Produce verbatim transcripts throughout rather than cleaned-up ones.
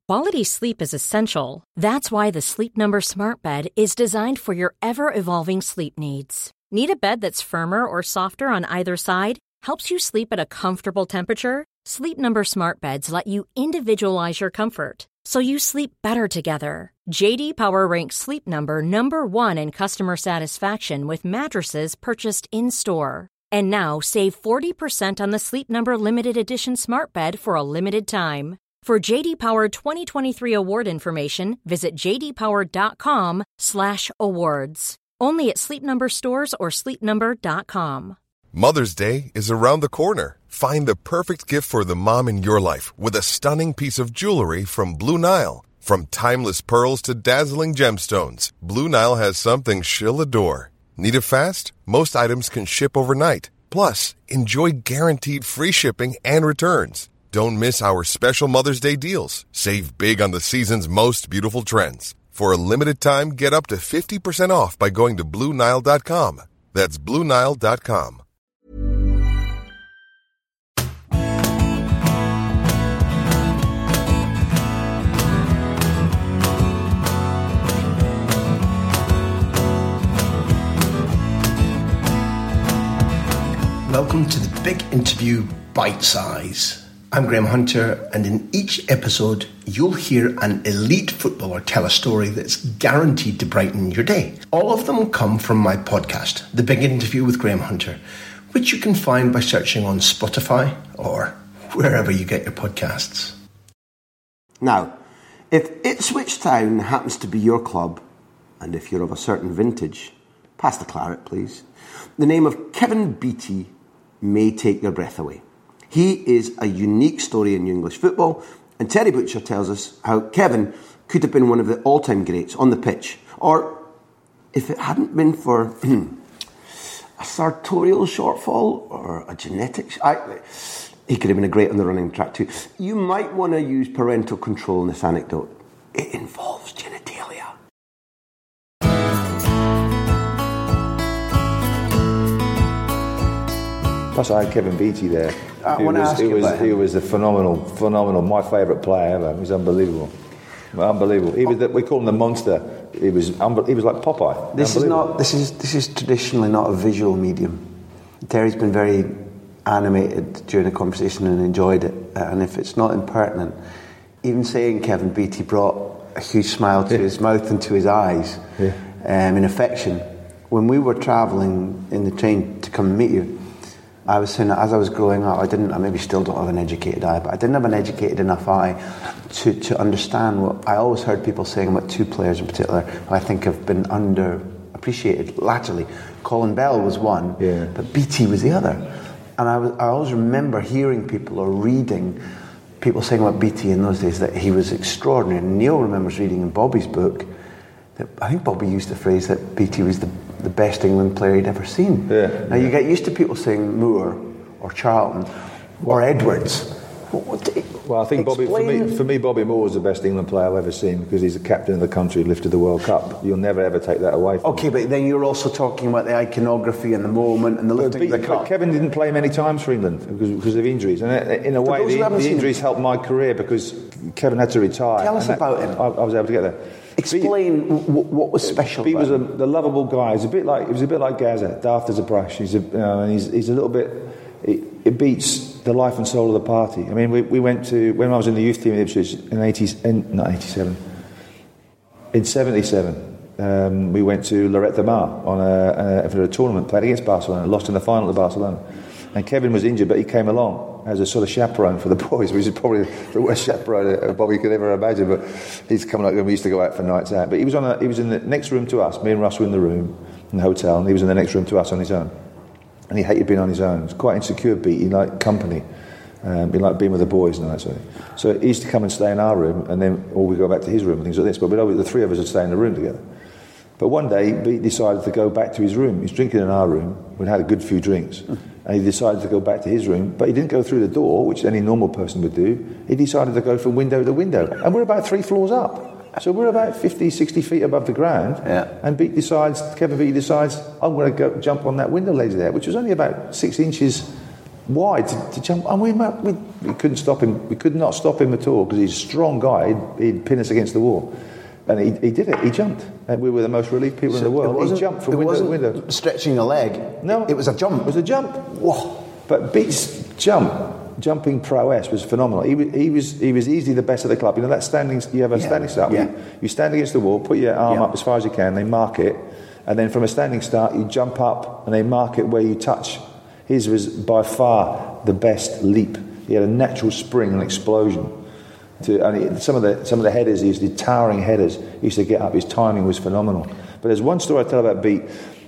Quality sleep is essential. That's why the Sleep Number Smart Bed is designed for your ever-evolving sleep needs. Need a bed that's firmer or softer on either side? Helps you sleep at a comfortable temperature? Sleep Number Smart Beds let you individualize your comfort, so you sleep better together. J D Power ranks Sleep Number number one in customer satisfaction with mattresses purchased in-store. And now, save forty percent on the Sleep Number Limited Edition Smart Bed for a limited time. For J D Power twenty twenty-three award information, visit jdpower.com slash awards. Only at Sleep Number stores or sleep number dot com. Mother's Day is around the corner. Find the perfect gift for the mom in your life with a stunning piece of jewelry from Blue Nile. From timeless pearls to dazzling gemstones, Blue Nile has something she'll adore. Need it fast? Most items can ship overnight. Plus, enjoy guaranteed free shipping and returns. Don't miss our special Mother's Day deals. Save big on the season's most beautiful trends. For a limited time, get up to fifty percent off by going to blue nile dot com. That's blue nile dot com. Welcome to the Big Interview Bite Size. I'm Graham Hunter, and in each episode, you'll hear an elite footballer tell a story that's guaranteed to brighten your day. All of them come from my podcast, The Big Interview with Graham Hunter, which you can find by searching on Spotify or wherever you get your podcasts. Now, if Ipswich Town happens to be your club, and if you're of a certain vintage, pass the claret, please, the name of Kevin Beattie may take your breath away. He is a unique story in New English football, and Terry Butcher tells us how Kevin could have been one of the all-time greats on the pitch, or if it hadn't been for a sartorial shortfall or a genetic... I, he could have been a great on the running track too. You might want to use parental control in this anecdote. It involves genitalia. Plus, I had Kevin Beattie there. I he want to was, ask he you was, about him. He was a phenomenal, phenomenal, my favourite player ever. He was unbelievable. Unbelievable. He was the, we call him the monster. He was unbe- he was like Popeye. This is not this is this is traditionally not a visual medium. Terry's been very animated during the conversation and enjoyed it. And if it's not impertinent, even saying Kevin Beattie brought a huge smile to yeah. his mouth and to his eyes, yeah. um, in affection. When we were travelling in the train to come and meet you, I was saying that as I was growing up, I didn't, I maybe still don't have an educated eye, but I didn't have an educated enough eye to, to understand what I always heard people saying about two players in particular who I think have been underappreciated latterly. Colin Bell was one, yeah. but Beattie was the other. And I, was, I always remember hearing people or reading people saying about Beattie in those days that he was extraordinary. And Neil remembers reading in Bobby's book that I think Bobby used the phrase that Beattie was the the best England player he'd ever seen. Yeah. Now you get used to people saying Moore or Charlton or Edwards. What, what, well, I think Bobby, for me, for me, Bobby Moore was the best England player I've ever seen because he's the captain of the country who lifted the World Cup. You'll never ever take that away from Okay, him. but then you're also talking about the iconography and the moment and the lifting of the cup. Kevin didn't play many times for England because, because of injuries, and in a way, the, the injuries helped my career because Kevin had to retire. Tell us that, about him. I, I was able to get there. Explain Pete, w- what was special. He about was a, him. the lovable guy. He's a bit like he was a bit like Gaza, daft as a brush. He's a, you know, and he's, he's a little bit. It, it beats the life and soul of the party. I mean, we, we went to when I was in the youth team in Ipswich in eighty, in, not eighty-seven, in seventy-seven. Um, we went to Lloret de Mar on a, a for a tournament, played against Barcelona, lost in the final to Barcelona. And Kevin was injured, but he came along as a sort of chaperone for the boys, which is probably the worst chaperone Bobby could ever imagine. But he's coming up when we used to go out for nights out. But he was on a, he was in the next room to us. Me and Russ were in the room in the hotel, and he was in the next room to us on his own. And he hated being on his own. He was quite insecure, Beat. He liked company. Um, he liked being with the boys and that sort of thing. So he used to come and stay in our room, and then or we go back to his room and things like this. But we'd always, the three of us would stay in the room together. But one day, Beat decided to go back to his room. He was drinking in our room. We'd had a good few drinks. And he decided to go back to his room, but he didn't go through the door, which any normal person would do. He decided to go from window to window. And we're about three floors up. So we're about fifty, sixty feet above the ground. Yeah. And Beat decides, Kevin Beat decides, I'm going to go jump on that window ledge there, which was only about six inches wide to, to jump, and we, we we couldn't stop him. We could not stop him at all because he's a strong guy. He'd, he'd pin us against the wall, and he, he did it. He jumped, and we were the most relieved people so in the world. He jumped from it window wasn't to window, stretching a leg. No, it was a jump. It was a jump. Whoa! But Beat's jump. Jumping prowess was phenomenal. He was, he was he was easily the best of the club. You know that standing. You have a yeah, standing start. Yeah. You, you stand against the wall, put your arm yeah. up as far as you can. They mark it, and then from a standing start, you jump up and they mark it where you touch. His was by far the best leap. He had a natural spring and explosion. To and he, some of the some of the headers, he used to towering headers. He used to get up. His timing was phenomenal. But there's one story I tell about Beat.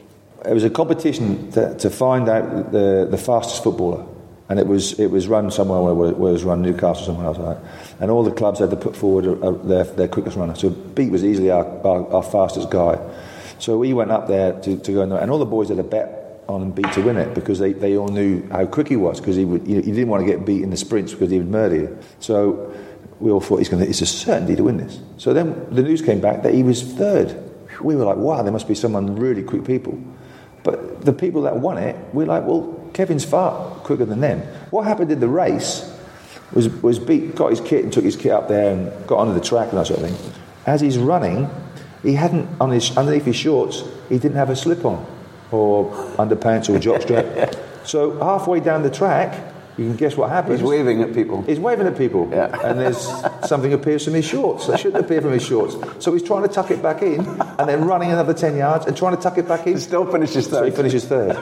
It was a competition to, to find out the the fastest footballer. And it was it was run somewhere where it was run Newcastle, somewhere else like that. And all the clubs had to put forward a, a, their, their quickest runner. So Beat was easily our, our, our fastest guy. So we went up there to, to go in there, and all the boys had a bet on Beat to win it because they, they all knew how quick he was because he would you, know, you didn't want to get beat in the sprints because he would murder you. So we all thought he's going to it's a certainty to win this. So then the news came back that he was third. We were like, wow, there must be someone really quick people. But the people that won it, we're like, well, Kevin's far quicker than them. What happened in the race was was Beat got his kit and took his kit up there and got onto the track and that sort of thing. As he's running, he hadn't on his underneath his shorts, he didn't have a slip on or underpants or jockstrap. So halfway down the track, you can guess what happens. He's waving at people. He's waving at people. Yeah. And there's something appears from his shorts. That shouldn't appear from his shorts. So he's trying to tuck it back in and then running another ten yards and trying to tuck it back in. He still finishes third. So he finishes third.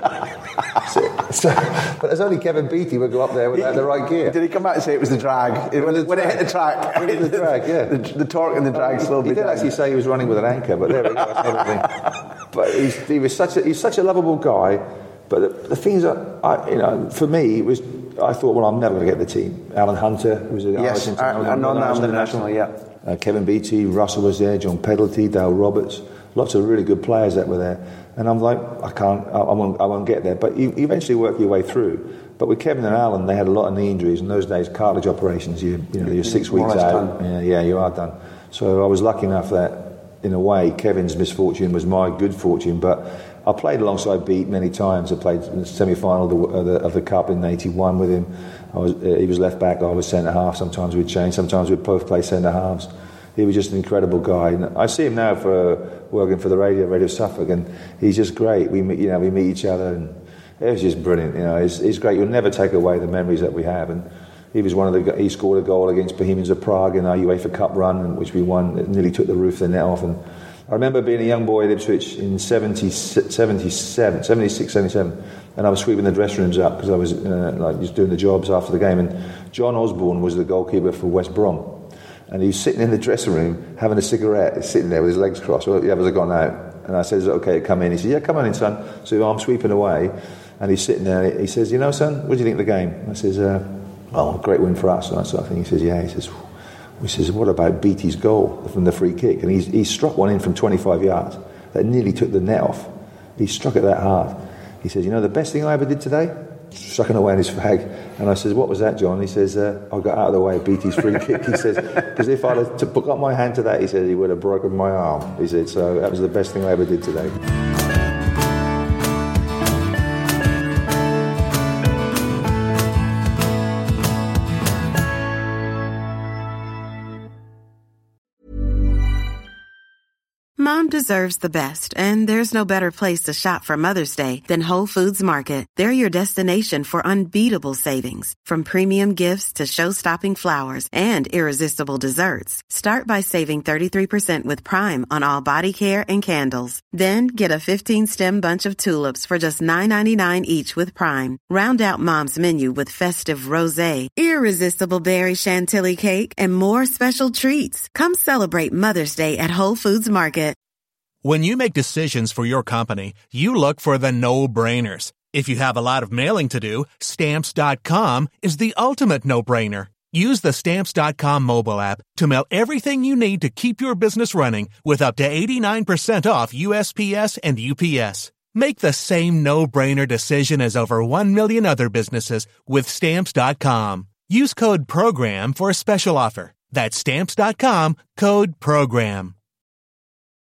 so, so, but there's only Kevin Beattie would go up there without the right gear. Did he come back and say it was the drag? When, it, when it hit the track. When it hit the drag, yeah. The, the torque and the drag slowed me down. He did down. actually say he was running with an anchor, but there we go. That's another thing. But he's, he was such a, he's such a lovable guy. But the, the things that, I, you know, for me, it was, I thought, well, I'm never going to get the team. Alan Hunter was a yes, international, international, yeah. Uh, Kevin Beattie, Russell was there, John Pedalty, Dale Roberts, lots of really good players that were there. And I'm like, I can't, I, I, won't, I won't get there. But you, you eventually work your way through. But with Kevin and Alan, they had a lot of knee injuries. In those days, cartilage operations, you, you know, you're six weeks out. Yeah, yeah, you are done. So I was lucky enough that, in a way, Kevin's misfortune was my good fortune. But I played alongside Beat many times. I played in the semi-final of the, of the, of the Cup in eighty-one with him. I was, uh, he was left back, I was centre half. Sometimes we'd change, sometimes we'd both play centre halves. He was just an incredible guy. And I see him now for working for the radio, Radio Suffolk, and he's just great. We meet, you know, we meet each other, and it was just brilliant. You know, he's, he's great. You'll never take away the memories that we have. And he was one of the. He scored a goal against Bohemians of Prague in our UEFA Cup run, which we won. It nearly took the roof of the net off. And I remember being a young boy at Ipswich in seventy, seventy-seven, seventy-six, seventy-seven, and I was sweeping the dressing rooms up because I was uh, like just doing the jobs after the game. And John Osborne was the goalkeeper for West Brom, and he was sitting in the dressing room having a cigarette. He's sitting there with his legs crossed. Well, the others had gone out, and I said, "Is it okay to come in?" He said, "Yeah, come on in, son." So I'm sweeping away, and he's sitting there. He says, "You know, son, what do you think of the game?" I says, uh, "Oh, great win for us." And that sort of thing. He says, "Yeah." He says, He says, "What about Beattie's goal from the free kick?" And he's, he struck one in from twenty-five yards that nearly took the net off. He struck it that hard. He says, "You know, the best thing I ever did today? Sucking away on his fag." And I says, "What was that, John?" He says, uh, "I got out of the way of Beattie's free kick." He says, "Because if I'd have put up my hand to that," he said, "he would have broken my arm." He said, "So that was the best thing I ever did today." Mom deserves the best, and there's no better place to shop for Mother's Day than Whole Foods Market. They're your destination for unbeatable savings, from premium gifts to show-stopping flowers and irresistible desserts. Start by saving thirty-three percent with Prime on all body care and candles. Then get a fifteen-stem bunch of tulips for just nine ninety-nine each with Prime. Round out Mom's menu with festive rosé, irresistible berry chantilly cake, and more special treats. Come celebrate Mother's Day at Whole Foods Market. When you make decisions for your company, you look for the no-brainers. If you have a lot of mailing to do, Stamps dot com is the ultimate no-brainer. Use the Stamps dot com mobile app to mail everything you need to keep your business running with up to eighty-nine percent off U S P S and U P S. Make the same no-brainer decision as over one million other businesses with Stamps dot com. Use code PROGRAM for a special offer. That's Stamps dot com, code PROGRAM.